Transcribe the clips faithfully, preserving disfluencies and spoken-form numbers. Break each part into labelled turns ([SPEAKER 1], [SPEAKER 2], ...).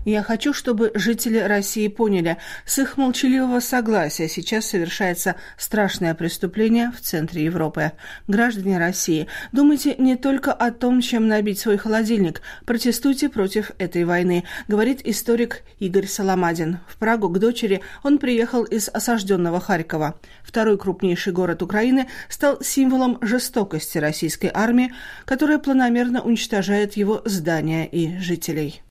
[SPEAKER 1] Я хочу, чтобы жители России поняли, с их молчаливого согласия сейчас совершается страшное преступление в центре Европы. Граждане России, думайте не только о том, чем набить свой холодильник. Протестуйте против этой войны, говорит историк Игорь Соломадин. В Прагу к дочери он приехал из осажденного Харькова. Второй крупнейший город Украины стал символом жестокости российской армии, которая планомерно уничтожает его здания и жителей.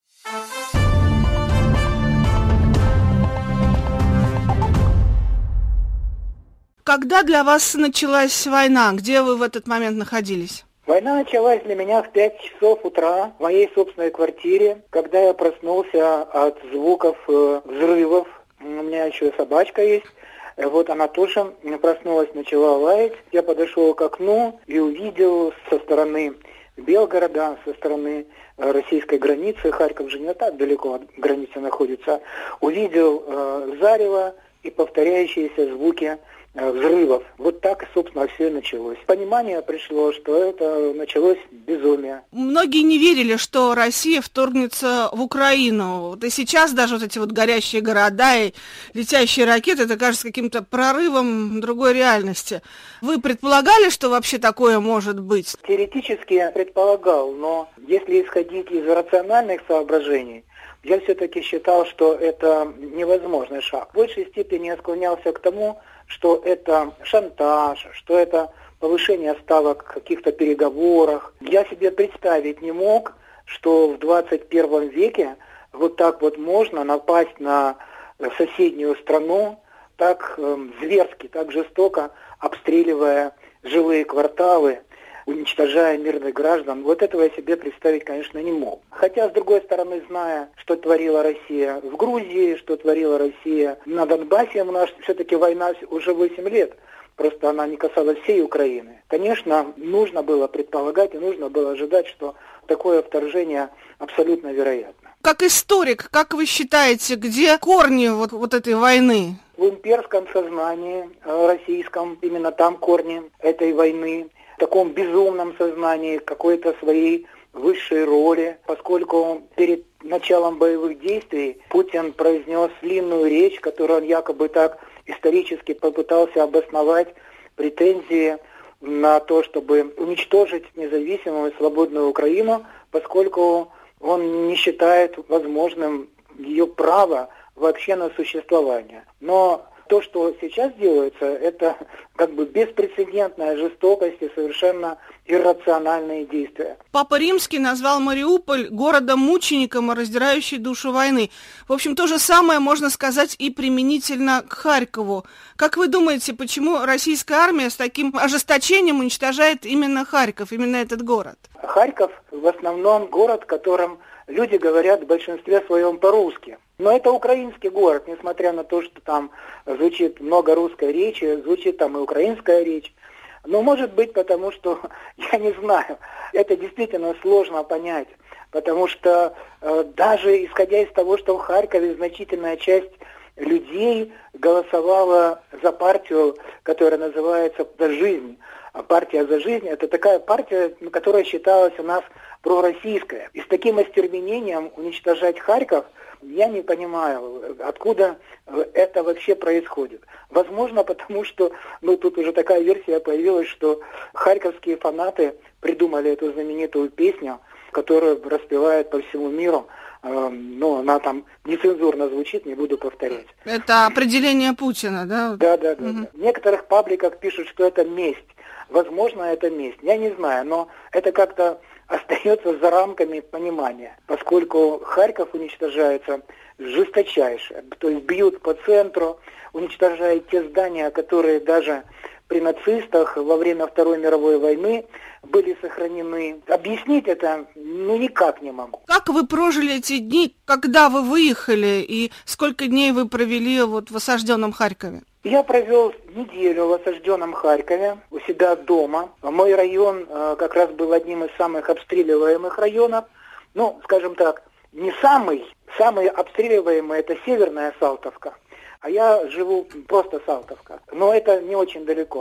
[SPEAKER 1] Когда для вас началась война? Где вы в этот момент находились?
[SPEAKER 2] Война началась для меня в пять часов утра в моей собственной квартире, когда я проснулся от звуков э, взрывов. У меня еще собачка есть. Вот она тоже проснулась, начала лаять. Я подошел к окну и увидел со стороны Белгорода, со стороны российской границы, Харьков же не так далеко от границы находится, увидел э, зарево и повторяющиеся звуки взрывов. Вот так, собственно, все и началось. Понимание пришло, что это началось безумие.
[SPEAKER 1] Многие не верили, что Россия вторгнется в Украину. Вот и сейчас даже вот эти вот горящие города и летящие ракеты, это кажется каким-то прорывом другой реальности. Вы предполагали, что вообще такое может быть?
[SPEAKER 2] Теоретически я предполагал, но если исходить из рациональных соображений, я все-таки считал, что это невозможный шаг. В большей степени я склонялся к тому, что это шантаж, что это повышение ставок в каких-то переговорах. Я себе представить не мог, что в двадцать первом веке вот так вот можно напасть на соседнюю страну, так э, зверски, так жестоко обстреливая жилые кварталы, уничтожая мирных граждан. Вот этого я себе представить, конечно, не мог. Хотя, с другой стороны, зная, что творила Россия в Грузии, что творила Россия на Донбассе, у нас все-таки война уже восемь лет, просто она не касалась всей Украины. Конечно, нужно было предполагать и нужно было ожидать, что такое вторжение абсолютно вероятно.
[SPEAKER 1] Как историк, как вы считаете, где корни вот, вот этой войны?
[SPEAKER 2] В имперском сознании российском, именно там корни этой войны. В таком безумном сознании какой-то своей высшей роли, поскольку перед началом боевых действий Путин произнес длинную речь, которую он якобы так исторически попытался обосновать претензии на то, чтобы уничтожить независимую и свободную Украину, поскольку он не считает возможным ее право вообще на существование. Но то, что сейчас делается, это как бы беспрецедентная жестокость и совершенно иррациональные действия.
[SPEAKER 1] Папа Римский назвал Мариуполь городом-мучеником, раздирающей душу войны. В общем, то же самое можно сказать и применительно к Харькову. Как вы думаете, почему российская армия с таким ожесточением уничтожает именно Харьков, именно этот город?
[SPEAKER 2] Харьков в основном город, в котором люди говорят в большинстве своем по-русски. Но это украинский город, несмотря на то, что там звучит много русской речи, звучит там и украинская речь. Но может быть потому, что, я не знаю, это действительно сложно понять. Потому что э, даже исходя из того, что в Харькове значительная часть людей голосовала за партию, которая называется «За жизнь». А партия «За жизнь» — это такая партия, которая считалась у нас пророссийская. И с таким остервенением уничтожать Харьков, я не понимаю, откуда это вообще происходит. Возможно, потому что, ну, тут уже такая версия появилась, что харьковские фанаты придумали эту знаменитую песню, которую распевают по всему миру. Ну, она там нецензурно звучит, не буду повторять.
[SPEAKER 1] Это определение Путина, да?
[SPEAKER 2] Да, да, да.
[SPEAKER 1] Угу.
[SPEAKER 2] да. В некоторых пабликах пишут, что это месть. Возможно, это месть. Я не знаю, но это как-то остается за рамками понимания, поскольку Харьков уничтожается жесточайше. То есть бьют по центру, уничтожают те здания, которые даже при нацистах во время Второй мировой войны были сохранены. Объяснить это ну никак не могу.
[SPEAKER 1] Как вы прожили эти дни, когда вы выехали, и сколько дней вы провели вот в осажденном Харькове?
[SPEAKER 2] Я провел неделю в осажденном Харькове, у себя дома. Мой район э, как раз был одним из самых обстреливаемых районов. Ну, скажем так, не самый, самый обстреливаемый – это Северная Салтовка. А я живу просто Салтовка. Но это не очень далеко.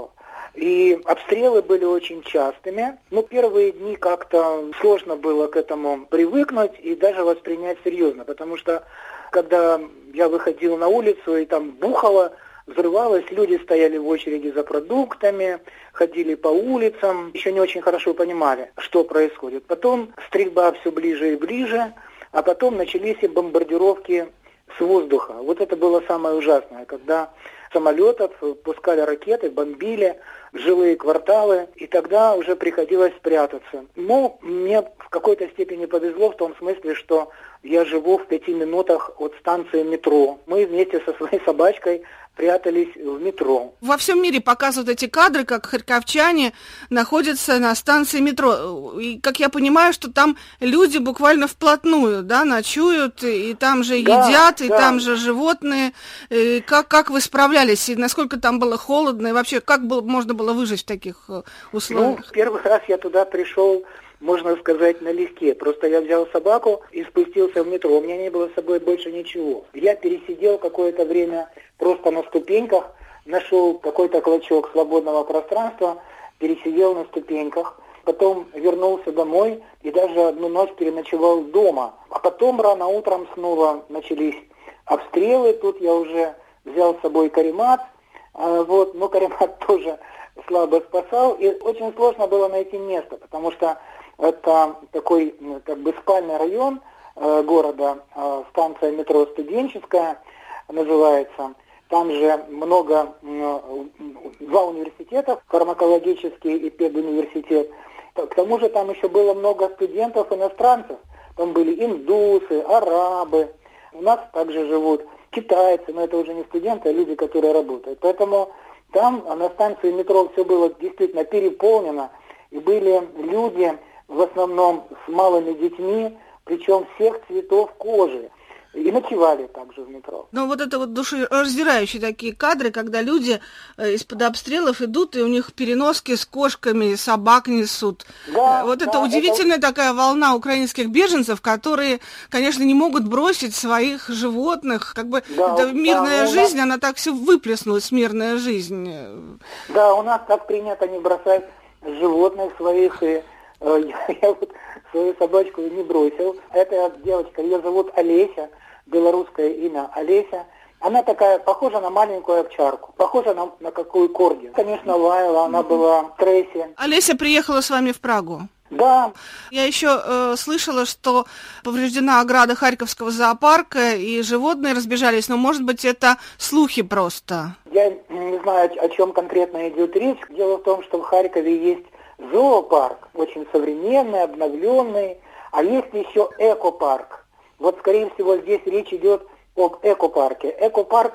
[SPEAKER 2] И обстрелы были очень частыми. Ну, первые дни как-то сложно было к этому привыкнуть и даже воспринять серьезно, потому что когда я выходил на улицу и там бухало, взрывалось, люди стояли в очереди за продуктами, ходили по улицам, еще не очень хорошо понимали, что происходит. Потом стрельба все ближе и ближе, а потом начались и бомбардировки с воздуха. Вот это было самое ужасное, когда самолетов пускали ракеты, бомбили жилые кварталы, и тогда уже приходилось спрятаться. Но мне в какой-то степени повезло в том смысле, что я живу в пяти минутах от станции метро. Мы вместе со своей собачкой прятались в метро.
[SPEAKER 1] Во всем мире показывают эти кадры, как харьковчане находятся на станции метро. И, как я понимаю, что там люди буквально вплотную, да, ночуют, и там же
[SPEAKER 2] да,
[SPEAKER 1] едят, и
[SPEAKER 2] да.
[SPEAKER 1] там же животные. И как, как вы справлялись? И насколько там было холодно? И вообще, как было, можно было выжить в таких условиях?
[SPEAKER 2] Ну, первый раз я туда пришел, можно сказать, налегке. Просто я взял собаку и спустился в метро. У меня не было с собой больше ничего. Я пересидел какое-то время просто на ступеньках, нашел какой-то клочок свободного пространства, пересидел на ступеньках, потом вернулся домой и даже одну ночь переночевал дома. А потом рано утром снова начались обстрелы. Тут я уже взял с собой каремат, вот, но каремат тоже слабо спасал. И очень сложно было найти место, потому что это такой как бы спальный район э, города, э, станция метро «Студенческая» называется. Там же много, э, два университета, фармакологический и педуниверситет. К тому же там еще было много студентов-иностранцев. Там были индусы, арабы. У нас также живут китайцы, но это уже не студенты, а люди, которые работают. Поэтому там на станции метро все было действительно переполнено. И были люди в основном с малыми детьми, причем всех цветов кожи. И ночевали также в метро.
[SPEAKER 1] Ну, вот это вот душераздирающие такие кадры, когда люди из-под обстрелов идут, и у них переноски с кошками, собак несут.
[SPEAKER 2] Да,
[SPEAKER 1] вот
[SPEAKER 2] да,
[SPEAKER 1] это удивительная это... такая волна украинских беженцев, которые, конечно, не могут бросить своих животных. Как бы
[SPEAKER 2] да,
[SPEAKER 1] это мирная
[SPEAKER 2] да,
[SPEAKER 1] жизнь,
[SPEAKER 2] нас...
[SPEAKER 1] она так все выплеснулась, мирная жизнь.
[SPEAKER 2] Да, у нас так принято не бросать животных своих, и э, я, я вот свою собачку не бросил. Эта девочка, ее зовут Олеся, белорусское имя Олеся. Она такая, похожа на маленькую овчарку, похожа на, на какую корги. Конечно, лаяла, она была в стрессе.
[SPEAKER 1] Олеся приехала с вами в Прагу?
[SPEAKER 2] Да.
[SPEAKER 1] Я еще э, слышала, что повреждена ограда Харьковского зоопарка, и животные разбежались, но, может быть, это слухи просто.
[SPEAKER 2] Я не знаю, о чем конкретно идет речь. Дело в том, что в Харькове есть зоопарк, очень современный, обновленный, а есть еще экопарк. Вот, скорее всего, здесь речь идет об экопарке. Экопарк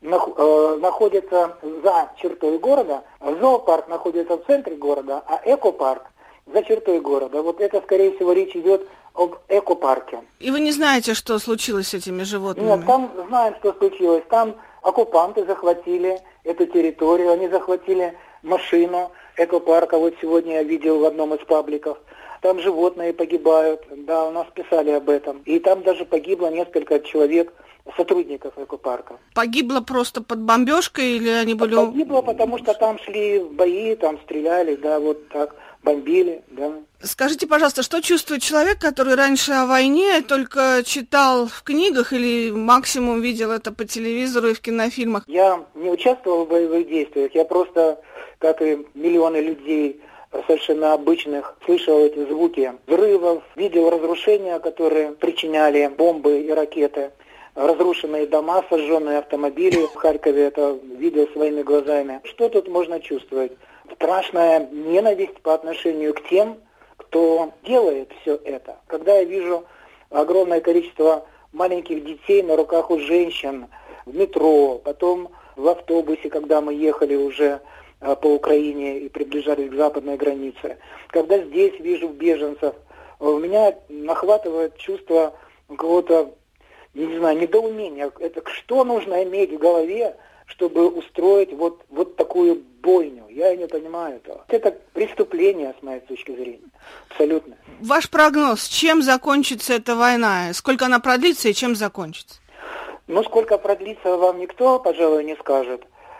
[SPEAKER 2] э, находится за чертой города, зоопарк находится в центре города, а экопарк за чертой города. Вот это, скорее всего, речь идет об экопарке.
[SPEAKER 1] И вы не знаете, что случилось с этими животными?
[SPEAKER 2] Нет, там знаем, что случилось. Там оккупанты захватили эту территорию, они захватили машину экопарка. Вот сегодня я видел в одном из пабликов. Там животные погибают, да, у нас писали об этом. И там даже погибло несколько человек, сотрудников экопарка.
[SPEAKER 1] Погибло просто под бомбежкой или они были...
[SPEAKER 2] Погибло, потому что там шли бои, там стреляли, да, вот так, бомбили, да.
[SPEAKER 1] Скажите, пожалуйста, что чувствует человек, который раньше о войне только читал в книгах или максимум видел это по телевизору и в кинофильмах?
[SPEAKER 2] Я не участвовал в боевых действиях, я просто, как и миллионы людей, совершенно обычных, слышал эти звуки взрывов, видел разрушения, которые причиняли бомбы и ракеты, разрушенные дома, сожженные автомобили. В Харькове это видел своими глазами. Что тут можно чувствовать? Страшная ненависть по отношению к тем, кто делает все это. Когда я вижу огромное количество маленьких детей на руках у женщин в метро, потом в автобусе, когда мы ехали уже по Украине и приближались к западной границе. Когда здесь вижу беженцев, у меня нахватывает чувство какого-то, не знаю, недоумения. Это что нужно иметь в голове, чтобы устроить вот, вот такую бойню? Я не понимаю этого. Это преступление, с моей точки зрения. Абсолютно.
[SPEAKER 1] Ваш прогноз, чем закончится эта война? Сколько она продлится и чем закончится?
[SPEAKER 2] Ну, сколько продлится, вам никто, пожалуй, не скажет.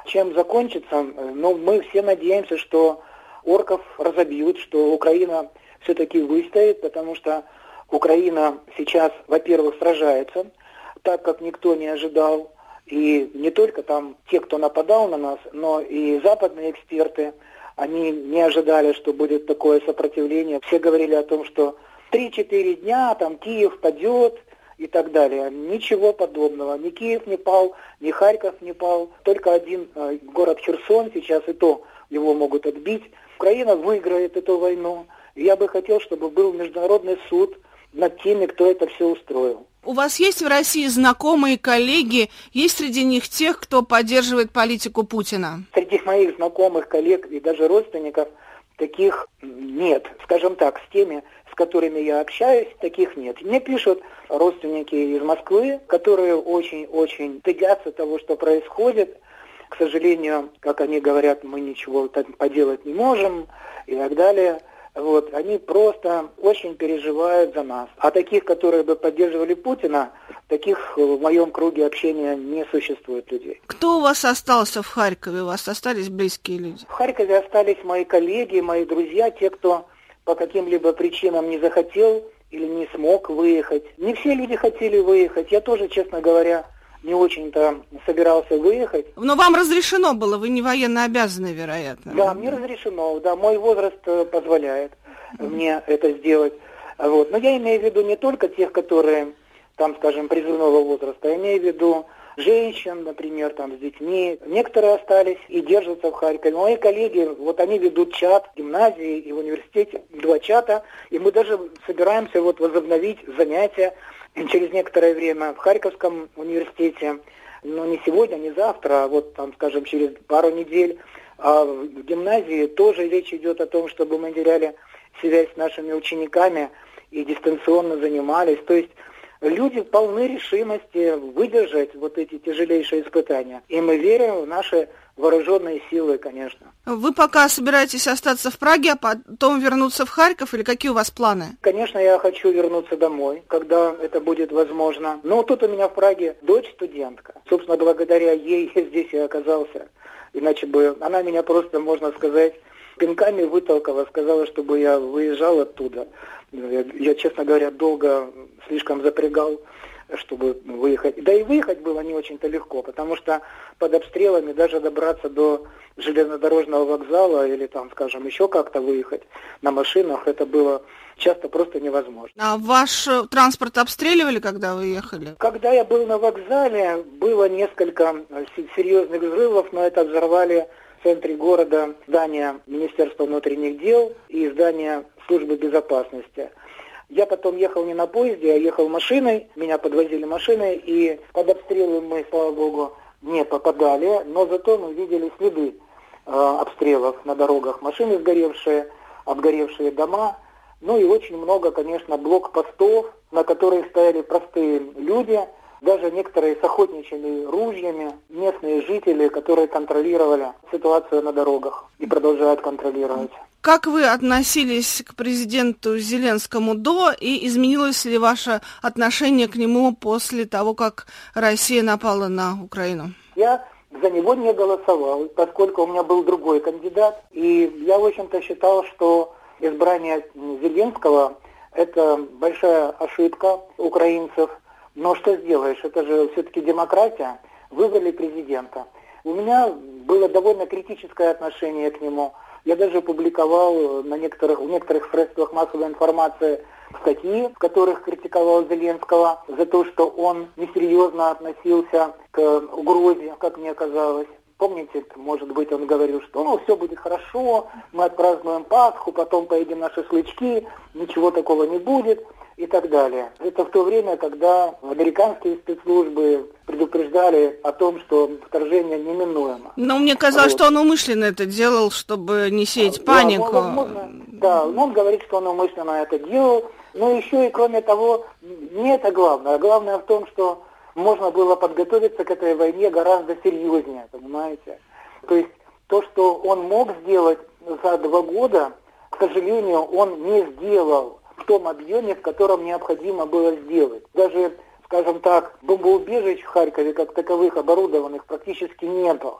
[SPEAKER 2] Чем закончится? Ну, мы все надеемся, что орков разобьют, что Украина все-таки выстоит, потому что Украина сейчас, во-первых, сражается так, как никто не ожидал. И не только там те, кто нападал на нас, но и западные эксперты, они не ожидали, что будет такое сопротивление. Все говорили о том, что три-четыре дня там Киев падет и так далее. Ничего подобного. Ни Киев не пал, ни Харьков не пал. Только один э, город Херсон сейчас, и то его могут отбить. Украина выиграет эту войну. И я бы хотел, чтобы был международный суд над теми, кто это все устроил.
[SPEAKER 1] У вас есть в России знакомые, коллеги? Есть среди них тех, кто поддерживает политику Путина?
[SPEAKER 2] Среди моих знакомых, коллег и даже родственников таких нет. Скажем так, с теми, с которыми я общаюсь, таких нет. Мне пишут родственники из Москвы, которые очень-очень стыдятся того, что происходит. К сожалению, как они говорят, мы ничего поделать не можем и так далее. Вот, они просто очень переживают за нас. А таких, которые бы поддерживали Путина, таких в моем круге общения не существует людей.
[SPEAKER 1] Кто у вас остался в Харькове? У вас остались близкие люди?
[SPEAKER 2] В Харькове остались мои коллеги, мои друзья, те, кто по каким-либо причинам не захотел или не смог выехать. Не все люди хотели выехать. Я тоже, честно говоря, не очень-то собирался выехать.
[SPEAKER 1] Но вам разрешено было, вы не военно обязаны, вероятно.
[SPEAKER 2] Да, мне разрешено, да, мой возраст позволяет mm-hmm. мне это сделать. Вот. Но я имею в виду не только тех, которые, там, скажем, призывного возраста, я имею в виду женщин, например, там, с детьми. Некоторые остались и держатся в Харькове. Мои коллеги, вот они ведут чат в гимназии и в университете, два чата, и мы даже собираемся вот возобновить занятия через некоторое время в Харьковском университете, но не сегодня, не завтра, а вот там, скажем, через пару недель. А в гимназии тоже речь идет о том, чтобы мы теряли связь с нашими учениками и дистанционно занимались. То есть люди полны решимости выдержать вот эти тяжелейшие испытания. И мы верим в наши вооруженные силы, конечно.
[SPEAKER 1] Вы пока собираетесь остаться в Праге, а потом вернуться в Харьков, или какие у вас планы?
[SPEAKER 2] Конечно, я хочу вернуться домой, когда это будет возможно. Но тут у меня в Праге дочь студентка. Собственно, благодаря ей я здесь и оказался. Иначе бы она меня просто, можно сказать, пинками вытолкала, сказала, чтобы я выезжал оттуда. Я, я, честно говоря, долго слишком запрягал, чтобы выехать. Да и выехать было не очень-то легко, потому что под обстрелами даже добраться до железнодорожного вокзала или там, скажем, еще как-то выехать на машинах, это было часто просто невозможно.
[SPEAKER 1] А ваш транспорт обстреливали, когда вы ехали?
[SPEAKER 2] Когда я был на вокзале, было несколько серьезных взрывов, но это взорвали в центре города здание Министерства внутренних дел и здание службы безопасности. Я потом ехал не на поезде, а ехал машиной, меня подвозили машиной, и под обстрелы мы, слава богу, не попадали, но зато мы видели следы э, обстрелов на дорогах, машины сгоревшие, обгоревшие дома, ну и очень много, конечно, блокпостов, на которых стояли простые люди, даже некоторые с охотничьими ружьями, местные жители, которые контролировали ситуацию на дорогах и продолжают контролировать.
[SPEAKER 1] Как вы относились к президенту Зеленскому до, и изменилось ли ваше отношение к нему после того, как Россия напала на Украину?
[SPEAKER 2] Я за него не голосовал, поскольку у меня был другой кандидат, и я, в общем-то, считал, что избрание Зеленского – это большая ошибка украинцев. Но что сделаешь, это же все-таки демократия, выбрали президента. У меня было довольно критическое отношение к нему. Я даже публиковал на некоторых, в некоторых средствах массовой информации статьи, в которых критиковал Зеленского за то, что он несерьезно относился к угрозе, как мне казалось. Помните, может быть, он говорил, что ну, все будет хорошо, мы отпразднуем Пасху, потом поедем на шашлычки, ничего такого не будет и так далее. Это в то время, когда американские спецслужбы предупреждали о том, что вторжение неминуемо.
[SPEAKER 1] Но мне казалось, вот. Что он умышленно это делал, чтобы не сеять панику.
[SPEAKER 2] Да, возможно, да, он говорит, что он умышленно это делал, но еще и кроме того, не это главное. Главное в том, что можно было подготовиться к этой войне гораздо серьезнее, понимаете? То есть то, что он мог сделать за два года, к сожалению, он не сделал в том объеме, в котором необходимо было сделать. Даже, скажем так, бомбоубежищ в Харькове как таковых оборудованных практически не было.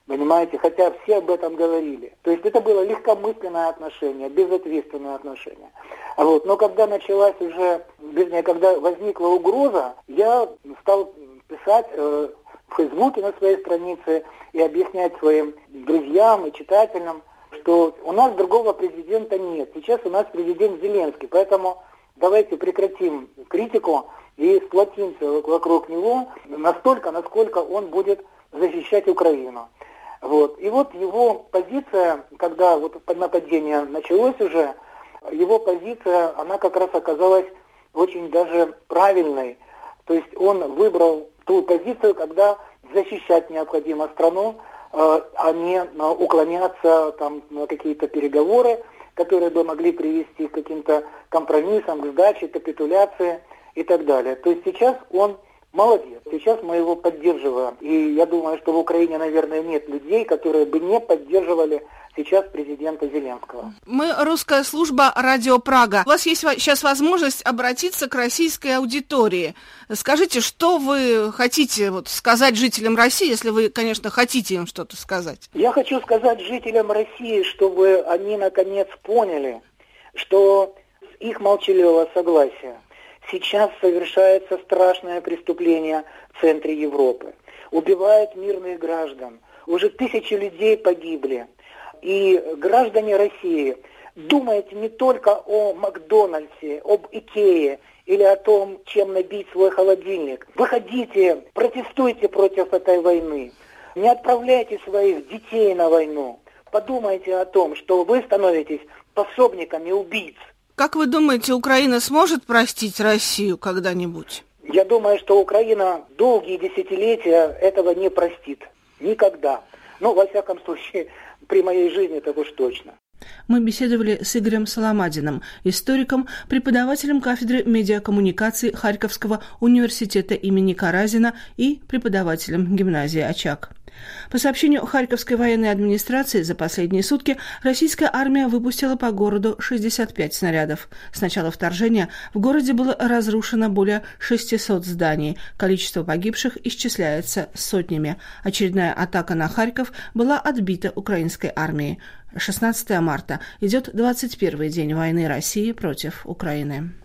[SPEAKER 2] Понимаете, хотя все об этом говорили. То есть это было легкомысленное отношение, безответственное отношение. Вот. Но когда началась уже, вернее, когда возникла угроза, я стал писать э, в Фейсбуке на своей странице и объяснять своим друзьям и читателям, что у нас другого президента нет. Сейчас у нас президент Зеленский, поэтому давайте прекратим критику и сплотимся вокруг него настолько, насколько он будет защищать Украину. Вот. И вот его позиция, когда вот нападение началось уже, его позиция, она как раз оказалась очень даже правильной. То есть он выбрал ту позицию, когда защищать необходимо страну, э, а не э, уклоняться там, на какие-то переговоры, которые бы могли привести к каким-то компромиссам, к сдаче, капитуляции и так далее. То есть сейчас он молодец. Сейчас мы его поддерживаем. И я думаю, что в Украине, наверное, нет людей, которые бы не поддерживали сейчас президента Зеленского.
[SPEAKER 1] Мы русская служба «Радио Прага». У вас есть сейчас возможность обратиться к российской аудитории. Скажите, что вы хотите вот сказать жителям России, если вы, конечно, хотите им что-то сказать?
[SPEAKER 2] Я хочу сказать жителям России, чтобы они наконец поняли, что с их молчаливого согласия сейчас совершается страшное преступление в центре Европы. Убивают мирных граждан. Уже тысячи людей погибли. И граждане России, думайте не только о Макдональдсе, об Икее или о том, чем набить свой холодильник. Выходите, протестуйте против этой войны. Не отправляйте своих детей на войну. Подумайте о том, что вы становитесь пособниками убийц.
[SPEAKER 1] Как вы думаете, Украина сможет простить Россию когда-нибудь?
[SPEAKER 2] Я думаю, что Украина долгие десятилетия этого не простит. Никогда. Ну, во всяком случае, при моей жизни это уж точно.
[SPEAKER 1] Мы беседовали с Игорем Соломадиным, историком, преподавателем кафедры медиакоммуникаций Харьковского университета имени Каразина и преподавателем гимназии «Очаг». По сообщению Харьковской военной администрации, за последние сутки российская армия выпустила по городу шестьдесят пять снарядов. С начала вторжения в городе было разрушено более шестисот зданий. Количество погибших исчисляется сотнями. Очередная атака на Харьков была отбита украинской армией. шестнадцатого марта идет двадцать первый день войны России против Украины.